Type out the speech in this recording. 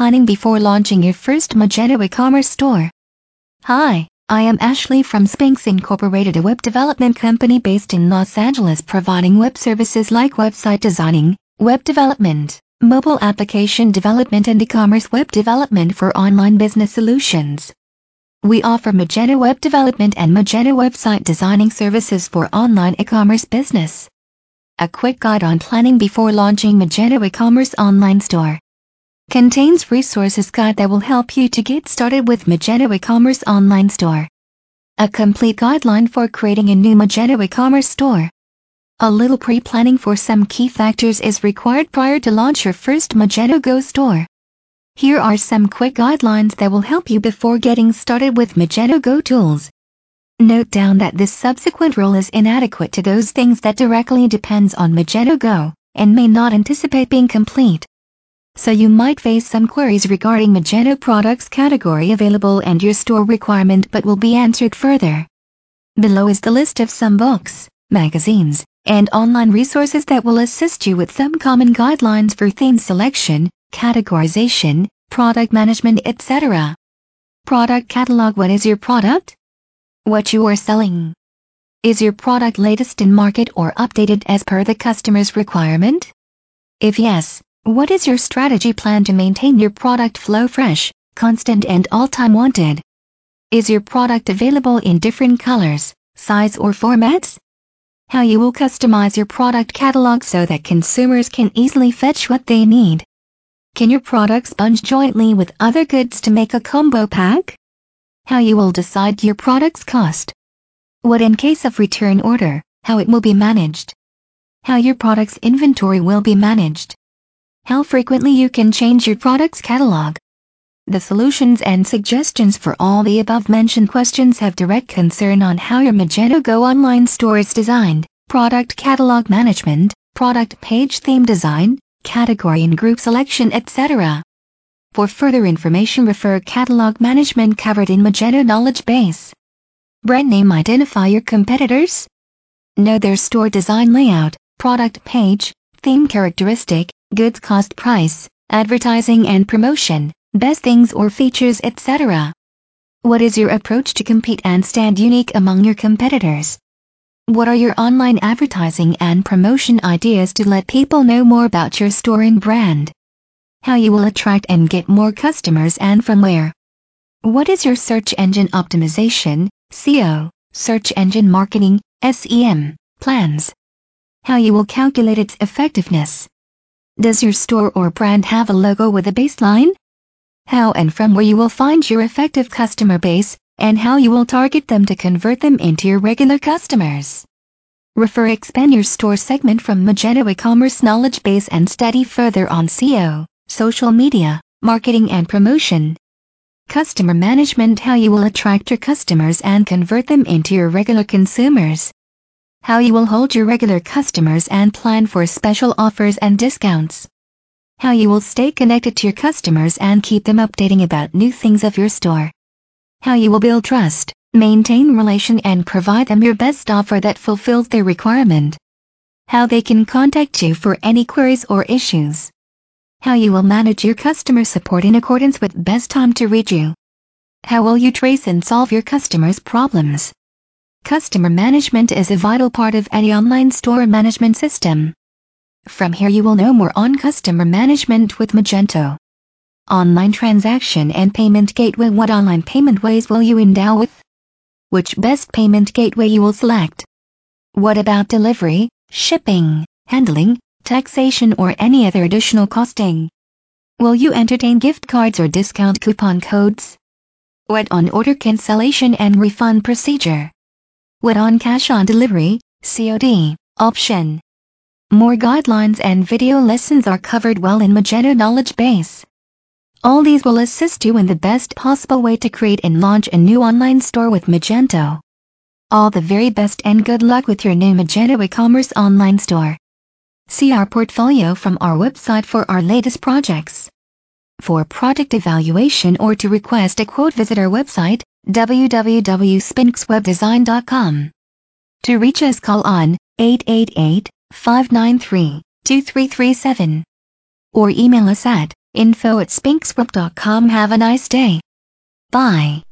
planning before launching your first Magento e-commerce store. Hi, I am Ashley from Spinx Incorporated, a web development company based in Los Angeles providing web services like website designing, web development, mobile application development and e-commerce web development for online business solutions. We offer Magento web development and Magento website designing services for online e-commerce business. A quick guide on planning before launching Magento e-commerce online store. Contains resources guide that will help you to get started with Magento e-commerce online store. A complete guideline for creating a new Magento e-commerce store. A little pre-planning for some key factors is required prior to launch your first Magento Go store. Here are some quick guidelines that will help you before getting started with Magento Go tools. Note down that this subsequent rule is inadequate to those things that directly depends on Magento Go, and may not anticipate being complete. So you might face some queries regarding Magento products category available and your store requirement, but will be answered further. Below is the list of some books, magazines, and online resources that will assist you with some common guidelines for theme selection, categorization, product management, etc. Product catalog. What is your product? What you are selling? Is your product latest in market or updated as per the customer's requirement? If yes, what is your strategy plan to maintain your product flow fresh, constant and all-time wanted? Is your product available in different colors, size or formats? How you will customize your product catalog so that consumers can easily fetch what they need? Can your products bundle jointly with other goods to make a combo pack? How you will decide your product's cost. What in case of return order, how it will be managed. How your product's inventory will be managed. How frequently you can change your product's catalog. The solutions and suggestions for all the above mentioned questions have direct concern on how your Magento Go online store is designed, product catalog management, product page theme design, category and group selection, etc. For further information, refer Catalog Management covered in Magento Knowledge Base. Brand name. Identify your competitors. Know their store design layout, product page, theme characteristic, goods cost price, advertising and promotion, best things or features, etc. What is your approach to compete and stand unique among your competitors? What are your online advertising and promotion ideas to let people know more about your store and brand? How you will attract and get more customers and from where? What is your search engine optimization, SEO, search engine marketing, SEM, plans? How you will calculate its effectiveness? Does your store or brand have a logo with a baseline? How and from where you will find your effective customer base, and how you will target them to convert them into your regular customers. Refer Expand your store segment from Magento e-commerce knowledge base and study further on SEO, social media, marketing and promotion. Customer management. How you will attract your customers and convert them into your regular consumers. How you will hold your regular customers and plan for special offers and discounts. How you will stay connected to your customers and keep them updating about new things of your store. How you will build trust, maintain relation and provide them your best offer that fulfills their requirement. How they can contact you for any queries or issues. How you will manage your customer support in accordance with best time to reach you. How will you trace and solve your customers' problems? Customer management is a vital part of any online store management system. From here you will know more on customer management with Magento. Online transaction and payment gateway. What online payment ways will you endow with? Which best payment gateway you will select? What about delivery, shipping, handling, taxation or any other additional costing? Will you entertain gift cards or discount coupon codes? What on order cancellation and refund procedure? What on cash on delivery, COD, option? More guidelines and video lessons are covered well in Magento Knowledge Base. All these will assist you in the best possible way to create and launch a new online store with Magento. All the very best and good luck with your new Magento e-commerce online store. See our portfolio from our website for our latest projects. For project evaluation or to request a quote, visit our website, www.spinxwebdesign.com. To reach us, call on 888-593-2337 or email us at info@spinxweb.com. Have a nice day. Bye.